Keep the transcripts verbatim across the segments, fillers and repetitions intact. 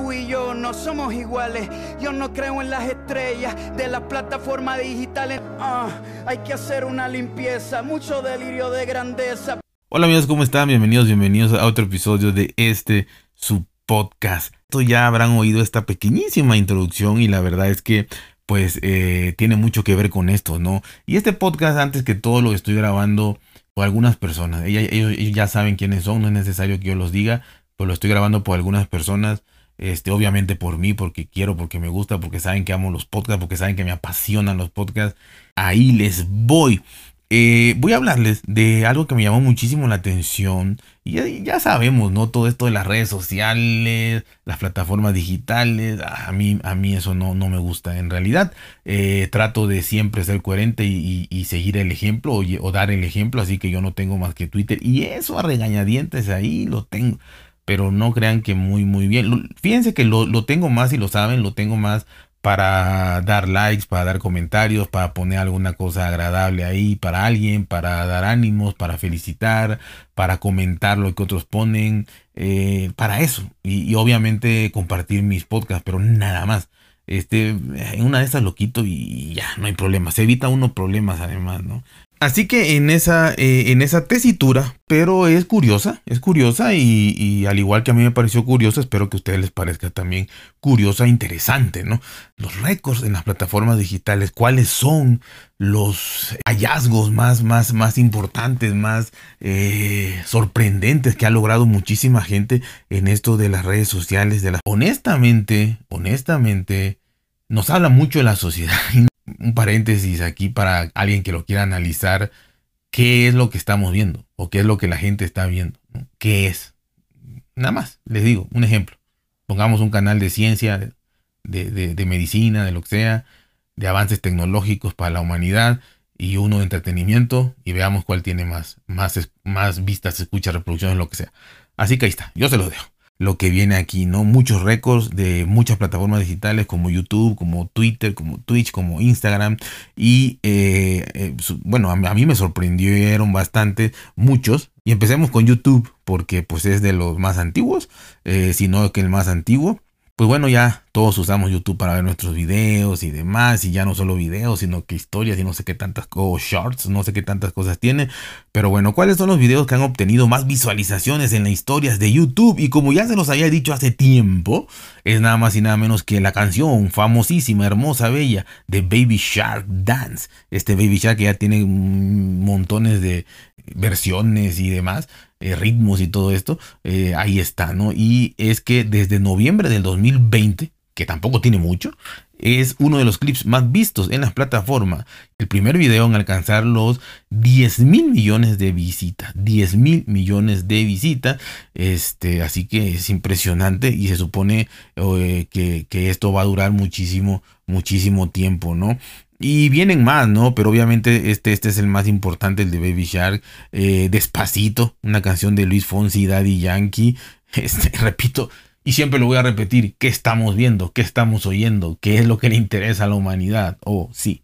tú y yo no somos iguales. Yo no creo en las estrellas de las plataformas digitales. Uh, hay que hacer una limpieza, mucho delirio de grandeza. Hola amigos, ¿cómo están? Bienvenidos, bienvenidos a otro episodio de este, su podcast. Esto ya habrán oído esta pequeñísima introducción y la verdad es que pues eh, tiene mucho que ver con esto, ¿no? Y este podcast, antes que todo, lo estoy grabando por algunas personas. Ellos, ellos, ellos ya saben quiénes son, no es necesario que yo los diga, pero lo estoy grabando por algunas personas. Este, obviamente por mí, porque quiero, porque me gusta, porque saben que amo los podcasts, porque saben que me apasionan los podcasts. Ahí les voy. Eh, voy a hablarles de algo que me llamó muchísimo la atención. Y ya, ya sabemos, ¿no? Todo esto de las redes sociales, las plataformas digitales. A mí, a mí eso no, no me gusta. En realidad, eh, trato de siempre ser coherente y, y, y seguir el ejemplo o, o dar el ejemplo. Así que yo no tengo más que Twitter. Y eso a regañadientes ahí lo tengo. Pero no crean que muy, muy bien. Lo, fíjense que lo, lo tengo más, y lo saben, lo tengo más para dar likes, para dar comentarios, para poner alguna cosa agradable ahí para alguien, para dar ánimos, para felicitar, para comentar lo que otros ponen, eh, para eso. Y, y obviamente compartir mis podcasts, pero nada más. Este, en una de esas lo quito y ya, no hay problema. Se evita uno problemas además, ¿no? Así que en esa, eh, en esa tesitura, pero es curiosa, es curiosa y, y al igual que a mí me pareció curiosa, espero que a ustedes les parezca también curiosa e interesante, ¿no? Los récords en las plataformas digitales, ¿cuáles son los hallazgos más, más, más importantes, más eh, sorprendentes que ha logrado muchísima gente en esto de las redes sociales? De la... Honestamente, honestamente, nos habla mucho de la sociedad. Un paréntesis aquí para alguien que lo quiera analizar. ¿Qué es lo que estamos viendo? ¿O qué es lo que la gente está viendo? ¿Qué es? Nada más, les digo, un ejemplo. Pongamos un canal de ciencia, de, de, de medicina, de lo que sea, de avances tecnológicos para la humanidad, y uno de entretenimiento, y veamos cuál tiene más, más, más vistas, escuchas, reproducciones, lo que sea. Así que ahí está, yo se los dejo. Lo que viene aquí, ¿no? Muchos récords de muchas plataformas digitales como YouTube, como Twitter, como Twitch, como Instagram. Y eh, eh, bueno, a, a mí me sorprendieron bastante, muchos. Y empecemos con YouTube porque pues es de los más antiguos, eh, si no que el más antiguo. Pues bueno, ya todos usamos YouTube para ver nuestros videos y demás, y ya no solo videos, sino que historias y no sé qué tantas cosas, shorts, no sé qué tantas cosas tiene. Pero bueno, ¿cuáles son los videos que han obtenido más visualizaciones en las historias de YouTube? Y como ya se los había dicho hace tiempo, es nada más y nada menos que la canción famosísima, hermosa, bella de Baby Shark Dance. Este Baby Shark que ya tiene montones de versiones y demás, eh, ritmos y todo esto, eh, ahí está, ¿no? Y es que desde noviembre del dos mil veinte, que tampoco tiene mucho, es uno de los clips más vistos en las plataformas. El primer video en alcanzar los diez mil millones de visitas. diez mil millones de visitas. Este, así que es impresionante y se supone eh, que, que esto va a durar muchísimo, muchísimo tiempo, ¿no? Y vienen más, ¿no? Pero obviamente este, este es el más importante, el de Baby Shark. Eh, Despacito, una canción de Luis Fonsi y Daddy Yankee. Este, repito, y siempre lo voy a repetir, ¿qué estamos viendo? ¿Qué estamos oyendo? ¿Qué es lo que le interesa a la humanidad? Oh, sí.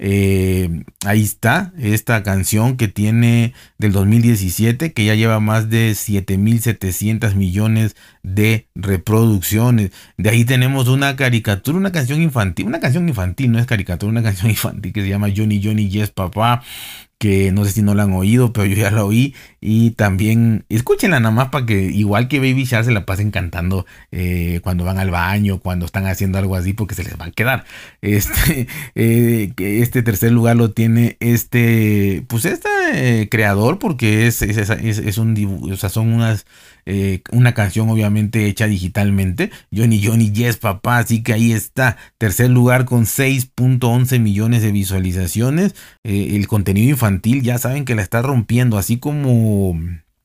Eh, ahí está esta canción que tiene del dos mil diecisiete, que ya lleva más de siete mil setecientos millones de reproducciones. De ahí tenemos una caricatura, una canción infantil, una canción infantil, no es caricatura, una canción infantil que se llama Johnny Johnny Yes Papá, que no sé si no la han oído, pero yo ya la oí. Y también escúchenla nada más para que igual que Baby Shark se la pasen cantando eh, cuando van al baño, cuando están haciendo algo así, porque se les va a quedar. Este, eh, este tercer lugar lo tiene este, pues este eh, creador, porque es, es, es, es un dibujo, o sea, son unas... Eh, una canción obviamente hecha digitalmente, Johnny Johnny Yes Papá, así que ahí está, tercer lugar con seis punto once millones de visualizaciones. Eh, el contenido infantil ya saben que la está rompiendo, así como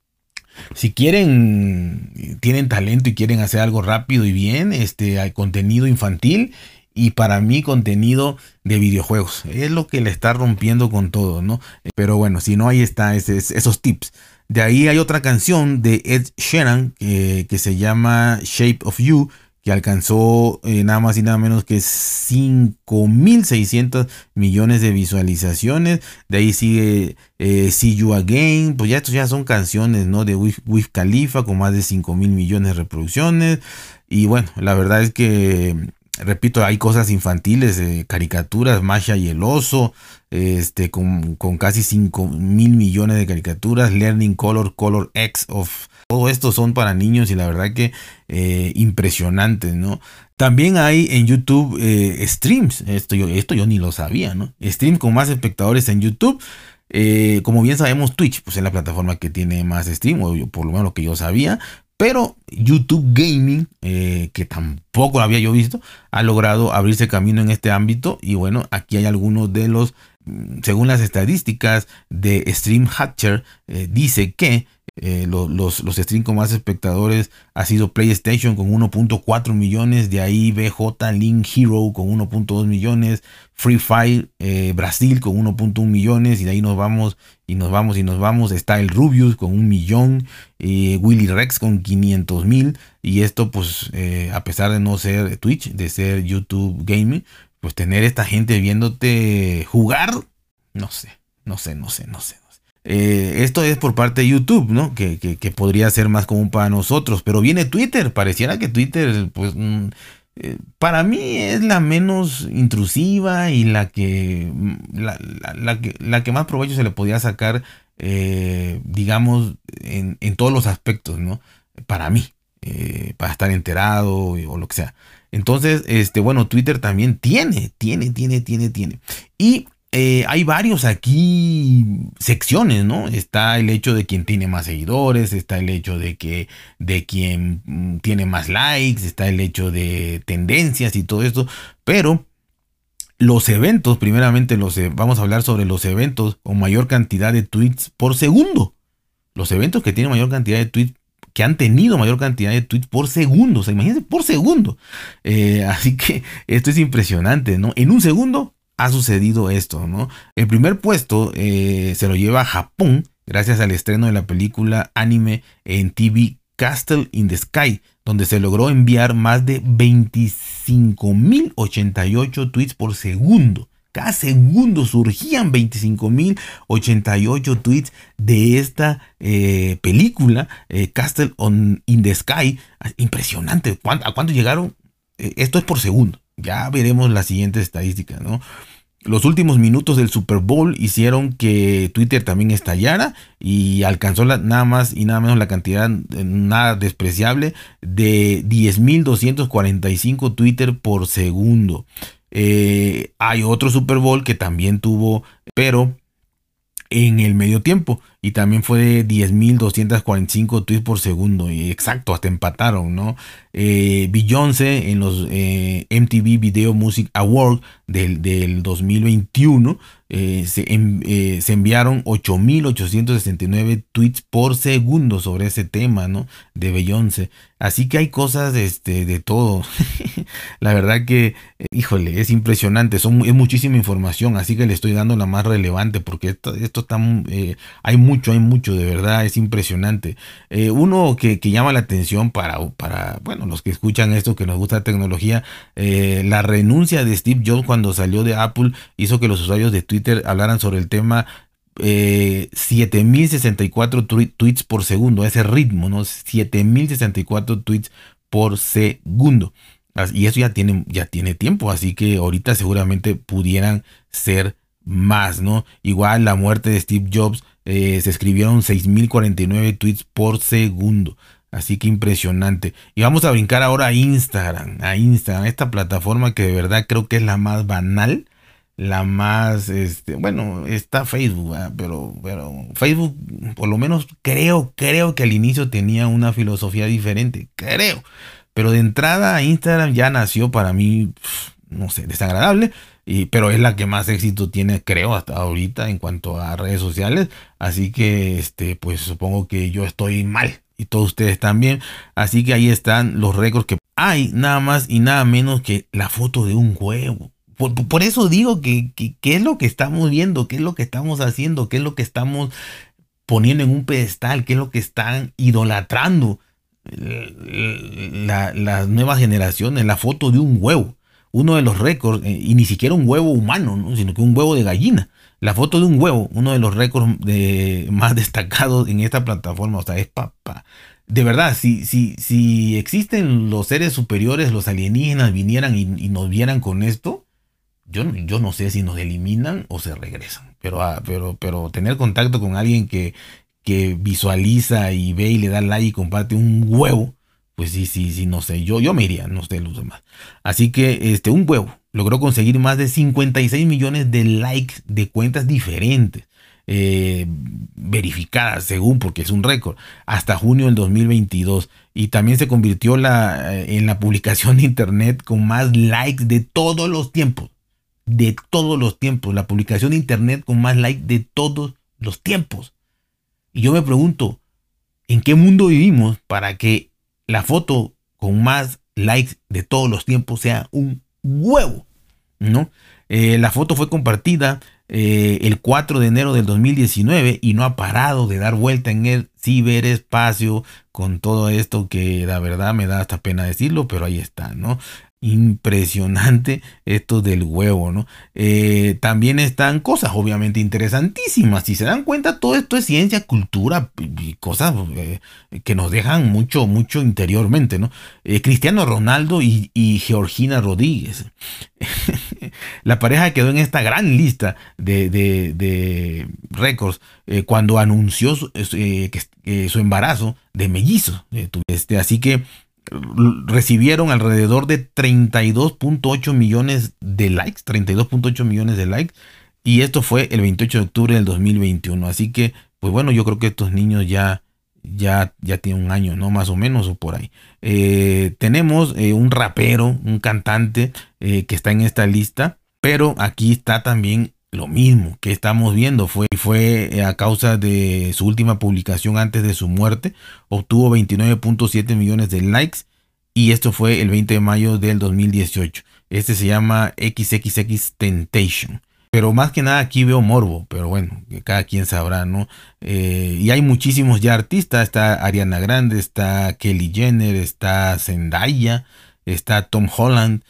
si quieren, tienen talento y quieren hacer algo rápido y bien, este, hay contenido infantil. Y para mí contenido de videojuegos es lo que le está rompiendo con todo, ¿no? Pero bueno, si no, ahí está ese, esos tips. De ahí hay otra canción de Ed Sheeran eh, que se llama Shape of You, que alcanzó eh, nada más y nada menos que cinco mil seiscientos millones de visualizaciones. De ahí sigue eh, See You Again, pues ya estos ya son canciones, ¿no? De Wiz, Wiz Khalifa con más de cinco mil millones de reproducciones. Y bueno, la verdad es que, repito, hay cosas infantiles, eh, caricaturas, Masha y el oso, este, con, con casi cinco mil millones de caricaturas, Learning Color, Color X of... Todo esto son para niños y la verdad que eh, impresionantes, ¿no? También hay en YouTube eh, streams, esto yo, esto yo ni lo sabía, ¿no? Streams con más espectadores en YouTube. Eh, como bien sabemos, Twitch pues es la plataforma que tiene más stream, o yo, por lo menos lo que yo sabía. Pero YouTube Gaming, eh, que tampoco lo había yo visto, ha logrado abrirse camino en este ámbito. Y bueno, aquí hay algunos de los, según las estadísticas de Stream Hatcher, eh, dice que Eh, los, los, los streams con más espectadores ha sido PlayStation con uno punto cuatro millones, de ahí B J Link Hero con uno punto dos millones, Free Fire eh, Brasil con uno punto uno millones, y de ahí nos vamos y nos vamos y nos vamos. Está el Rubius con un millón, eh, Willy Rex con quinientos mil, y esto pues eh, a pesar de no ser Twitch, de ser YouTube Gaming, pues tener esta gente viéndote jugar, no sé, no sé, no sé, no sé. Eh, esto es por parte de YouTube, ¿no? Que, que, que podría ser más común para nosotros. Pero viene Twitter. Pareciera que Twitter, pues, mm, eh, para mí es la menos intrusiva y la que, la, la, la que, la que más provecho se le podía sacar, eh, digamos, en, en todos los aspectos, ¿no? Para mí, eh, para estar enterado o lo que sea. Entonces, este, bueno, Twitter también tiene, tiene, tiene, tiene, tiene. Y Eh, hay varios aquí secciones, ¿no? Está el hecho de quien tiene más seguidores, está el hecho de que de quien mm, tiene más likes, está el hecho de tendencias y todo esto, pero los eventos, primeramente los vamos a hablar sobre los eventos con mayor cantidad de tweets por segundo. Los eventos que tienen mayor cantidad de tweets, que han tenido mayor cantidad de tweets por segundo, o sea, imagínense, por segundo. Eh, así que esto es impresionante, ¿no? En un segundo ha sucedido esto, ¿no? El primer puesto eh, se lo lleva Japón gracias al estreno de la película anime en T V Castle in the Sky, donde se logró enviar más de veinticinco mil ochenta y ocho tweets por segundo. Cada segundo surgían veinticinco mil ochenta y ocho tweets de esta eh, película, eh, Castle on, in the Sky. Impresionante. ¿A cuánto llegaron? Eh, esto es por segundo. Ya veremos las siguientes estadísticas, ¿no? Los últimos minutos del Super Bowl hicieron que Twitter también estallara y alcanzó la, nada más y nada menos la cantidad nada despreciable de diez mil doscientos cuarenta y cinco Twitter por segundo. Eh, hay otro Super Bowl que también tuvo, pero en el medio tiempo, y también fue de diez mil doscientos cuarenta y cinco tweets por segundo, y exacto, hasta empataron, ¿no? Eh, Beyoncé en los eh, M T V Video Music Award del, del dos mil veintiuno eh, se, en, eh, se enviaron ocho mil ochocientos sesenta y nueve tweets por segundo sobre ese tema, ¿no? De Beyoncé. Así que hay cosas este, de todo. La verdad que, eh, híjole, es impresionante, son, es muchísima información, así que le estoy dando la más relevante porque esto, esto está, eh, hay mucho, hay mucho, de verdad, es impresionante. Eh, uno que, que llama la atención para, para, bueno, los que escuchan esto, que nos gusta la tecnología, eh, la renuncia de Steve Jobs cuando salió de Apple hizo que los usuarios de Twitter hablaran sobre el tema eh, siete mil sesenta y cuatro tweets por segundo, ese ritmo, ¿no? siete mil sesenta y cuatro tweets por segundo. Y eso ya tiene, ya tiene tiempo, así que ahorita seguramente pudieran ser más, ¿no? Igual la muerte de Steve Jobs, eh, se escribieron seis mil cuarenta y nueve tweets por segundo. Así que impresionante. Y vamos a brincar ahora a Instagram, a Instagram, esta plataforma que de verdad creo que es la más banal, la más, este, bueno, está Facebook, ¿verdad? pero, pero Facebook, por lo menos creo, creo que al inicio tenía una filosofía diferente, creo. Pero de entrada Instagram ya nació para mí, no sé, desagradable, y, pero es la que más éxito tiene, creo, hasta ahorita en cuanto a redes sociales. Así que, este, pues supongo que yo estoy mal y todos ustedes también. Así que ahí están los récords que hay, nada más y nada menos que la foto de un huevo. Por, por eso digo que, que, que es lo que estamos viendo, qué es lo que estamos haciendo, qué es lo que estamos poniendo en un pedestal, qué es lo que están idolatrando. la, las nuevas generaciones, la foto de un huevo. Uno de los récords, eh, y ni siquiera un huevo humano, ¿no? Sino que un huevo de gallina. La foto de un huevo, uno de los récords de, más destacados en esta plataforma. O sea, es papá. De verdad, si, si, si existen los seres superiores, los alienígenas vinieran y, y nos vieran con esto, yo, yo no sé si nos eliminan o se regresan. Pero, ah, pero, pero tener contacto con alguien que, que visualiza y ve y le da like y comparte un huevo, pues sí, sí, sí, no sé. Yo, yo me iría, no sé los demás. Así que este, un huevo logró conseguir más de cincuenta y seis millones de likes de cuentas diferentes. Eh, verificadas según, porque es un récord, hasta junio del dos mil veintidós, y también se convirtió la, en la publicación de internet con más likes de todos los tiempos, de todos los tiempos, la publicación de internet con más likes de todos los tiempos. Y yo me pregunto, ¿en qué mundo vivimos para que la foto con más likes de todos los tiempos sea un huevo? ¿No? Eh, la foto fue compartida eh, el cuatro de enero del dos mil diecinueve y no ha parado de dar vuelta en el ciberespacio con todo esto que la verdad me da hasta pena decirlo, pero ahí está, ¿no? Impresionante esto del huevo, ¿no? Eh, también están cosas obviamente interesantísimas. Si se dan cuenta, todo esto es ciencia, cultura y cosas eh, que nos dejan mucho, mucho interiormente, ¿no? Eh, Cristiano Ronaldo y, y Georgina Rodríguez. La pareja quedó en esta gran lista de, de, de récords eh, cuando anunció su, eh, que, eh, su embarazo de mellizos. Eh, este, así que recibieron alrededor de treinta y dos punto ocho millones de likes, treinta y dos punto ocho millones de likes, y esto fue el veintiocho de octubre del dos mil veintiuno. Así que, pues bueno, yo creo que estos niños ya, ya, ya tienen un año, ¿no? Más o menos, o por ahí. Eh, tenemos eh, un rapero, un cantante eh, que está en esta lista, pero aquí está también lo mismo que estamos viendo. Fue, fue a causa de su última publicación antes de su muerte. Obtuvo veintinueve punto siete millones de likes. Y esto fue el veinte de mayo del dos mil dieciocho. Este se llama equis equis equis Temptation. Pero más que nada aquí veo morbo. Pero bueno, que cada quien sabrá, ¿no? Eh, y hay muchísimos ya artistas. Está Ariana Grande, está Kelly Jenner, está Zendaya, está Tom Holland.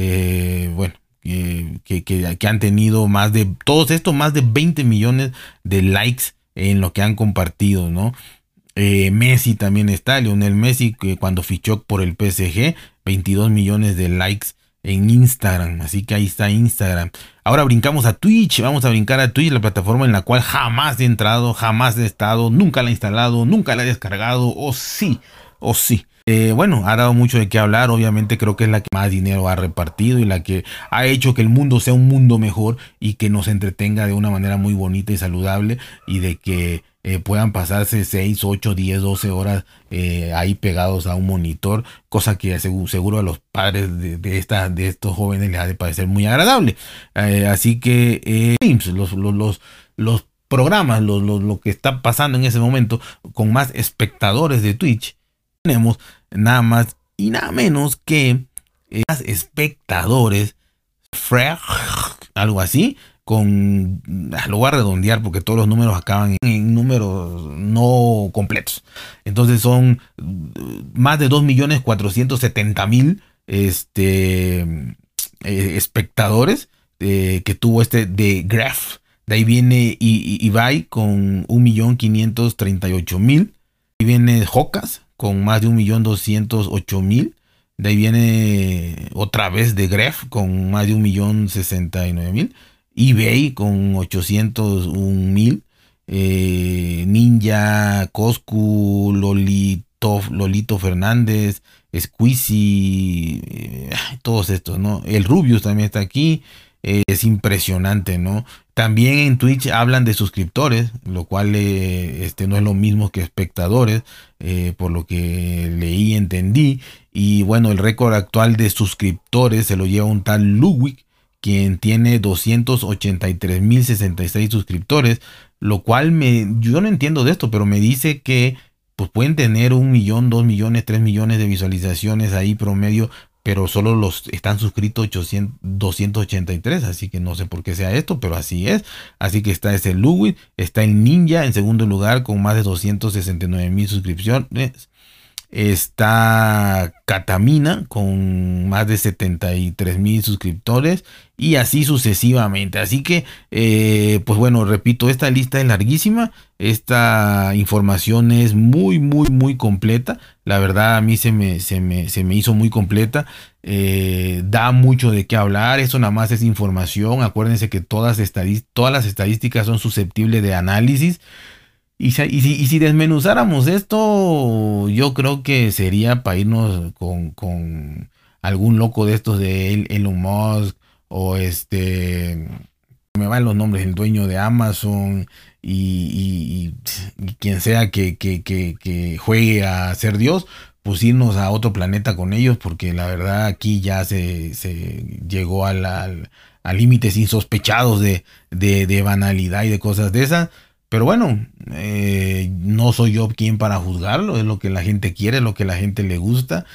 Eh, bueno. Que, que, que han tenido más de, todos estos más de veinte millones de likes en lo que han compartido, ¿no? Eh, Messi también está, Lionel Messi, que cuando fichó por el P S G, veintidós millones de likes en Instagram, así que ahí está Instagram. Ahora brincamos a Twitch, vamos a brincar a Twitch, la plataforma en la cual jamás he entrado, jamás he estado, nunca la he instalado, nunca la he descargado, o sí, o sí. Eh, bueno, ha dado mucho de qué hablar. Obviamente creo que es la que más dinero ha repartido y la que ha hecho que el mundo sea un mundo mejor y que nos entretenga de una manera muy bonita y saludable, y de que eh, puedan pasarse seis, ocho, diez, doce horas eh, ahí pegados a un monitor, cosa que seguro, seguro a los padres de, de, esta, de estos jóvenes les ha de parecer muy agradable. Eh, así que eh, los, los, los, los programas, lo, lo, lo que está pasando en ese momento con más espectadores de Twitch, tenemos nada más y nada menos que eh, más espectadores, algo así, con, lo voy a redondear porque todos los números acaban en, en números no completos. Entonces son más de dos millones cuatrocientos setenta mil este, eh, espectadores eh, que tuvo este de Graph. De ahí viene Ibai con un millón quinientos treinta y ocho mil. Ahí viene Jocas con más de un millón doscientos ocho mil. De ahí viene otra vez de Gref con más de un millón sesenta y nueve mil. eBay con ochocientos un mil. Eh, Ninja, Coscu, Lolito, Lolito Fernández, Squeezy, eh, todos estos, ¿no? El Rubius también está aquí. Eh, es impresionante, ¿no? También en Twitch hablan de suscriptores, lo cual eh, este, no es lo mismo que espectadores, eh, por lo que leí y entendí. Y bueno, el récord actual de suscriptores se lo lleva un tal Ludwig, quien tiene doscientos ochenta y tres mil sesenta y seis suscriptores, lo cual me, yo no entiendo de esto, pero me dice que pues pueden tener un millón, dos millones, tres millones de visualizaciones ahí promedio, pero solo los están suscritos ochocientos, doscientos ochenta y tres, así que no sé por qué sea esto, pero así es. Así que está ese Ludwig, está el Ninja en segundo lugar con más de doscientos sesenta y nueve mil suscripciones. está Catamina con más de setenta y tres mil suscriptores y así sucesivamente. Así que, eh, pues bueno, repito, esta lista es larguísima. Esta información es muy, muy, muy completa. La verdad a mí se me, se me, se me hizo muy completa. Eh, da mucho de qué hablar. Eso nada más es información. Acuérdense que todas, estadí- todas las estadísticas son susceptibles de análisis. Y si, y, si, y si desmenuzáramos esto, yo creo que sería para irnos con, con algún loco de estos de El- Elon Musk o este, me van los nombres, el dueño de Amazon y, y- y- y quien sea que, que, que, que juegue a ser Dios, pues irnos a otro planeta con ellos, porque la verdad aquí ya se, se llegó a, la- al- a límites insospechados de, de, de banalidad y de cosas de esas. Pero bueno, eh, no soy yo quien para juzgarlo, es lo que la gente quiere, es lo que la gente le gusta.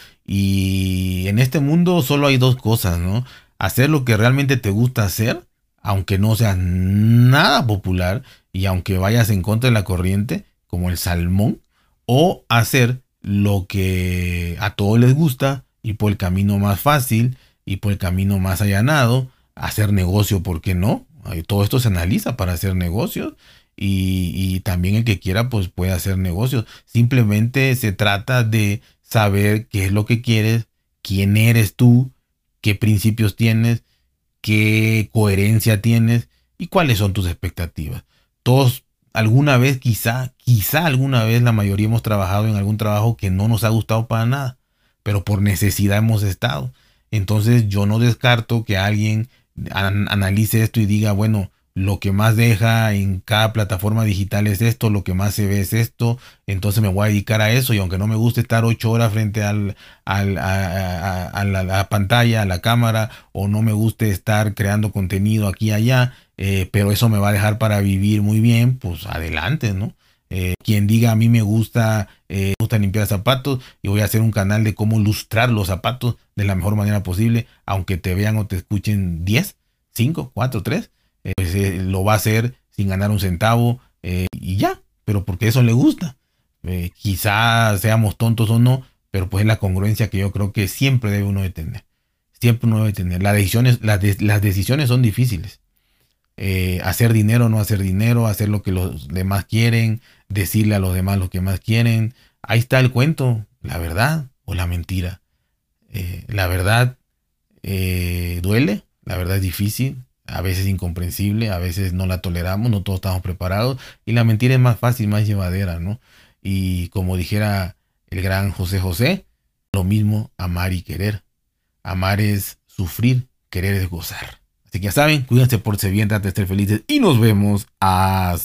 Y en este mundo solo hay dos cosas, ¿no? Hacer lo que realmente te gusta hacer, aunque no seas nada popular y aunque vayas en contra de la corriente, como el salmón, o hacer lo que a todos les gusta y por el camino más fácil y por el camino más allanado, hacer negocio, ¿por qué no? Ay, todo esto se analiza para hacer negocios y, y también el que quiera pues puede hacer negocios. Simplemente se trata de saber qué es lo que quieres, quién eres tú, qué principios tienes, qué coherencia tienes y cuáles son tus expectativas. Todos alguna vez, quizá, quizá alguna vez la mayoría hemos trabajado en algún trabajo que no nos ha gustado para nada, pero por necesidad hemos estado. Entonces yo no descarto que alguien an- analice esto y diga, bueno, lo que más deja en cada plataforma digital es esto, lo que más se ve es esto, entonces me voy a dedicar a eso y aunque no me guste estar ocho horas frente al, al- a, a- a la, la pantalla, a la cámara, o no me guste estar creando contenido aquí y allá, eh, pero eso me va a dejar para vivir muy bien, pues adelante, ¿no? Eh, quien diga a mí me gusta, eh, me gusta limpiar zapatos y voy a hacer un canal de cómo lustrar los zapatos de la mejor manera posible, aunque te vean o te escuchen diez, cinco, cuatro, tres, eh, pues eh, lo va a hacer sin ganar un centavo eh, y ya, pero porque eso le gusta. Eh, quizás seamos tontos o no, pero pues es la congruencia que yo creo que siempre debe uno de tener. Siempre uno debe tener. Las decisiones, las, de- las decisiones son difíciles. Eh, hacer dinero o no hacer dinero, hacer lo que los demás quieren, decirle a los demás lo que más quieren. Ahí está el cuento, la verdad o la mentira. Eh, la verdad eh, duele, la verdad es difícil, a veces incomprensible, a veces no la toleramos, no todos estamos preparados y la mentira es más fácil, más llevadera, ¿no? Y como dijera el gran José José, lo mismo amar y querer. Amar es sufrir, querer es gozar. Así que ya saben, cuídense, por ser bien, traten de estar felices y nos vemos hasta